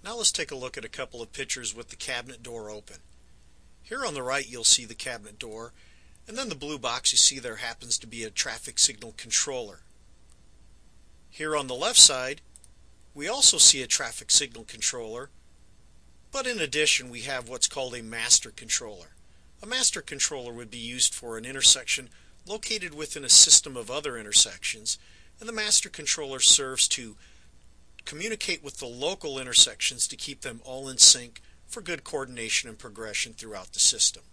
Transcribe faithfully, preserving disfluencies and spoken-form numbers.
Now let's take a look at a couple of pictures with the cabinet door open. Here on the right you'll see the cabinet door, and then the blue box you see there happens to be a traffic signal controller. Here on the left side we also see a traffic signal controller, but in addition we have what's called a master controller. A master controller would be used for an intersection located within a system of other intersections, and the master controller serves to communicate with the local intersections to keep them all in sync for good coordination and progression throughout the system.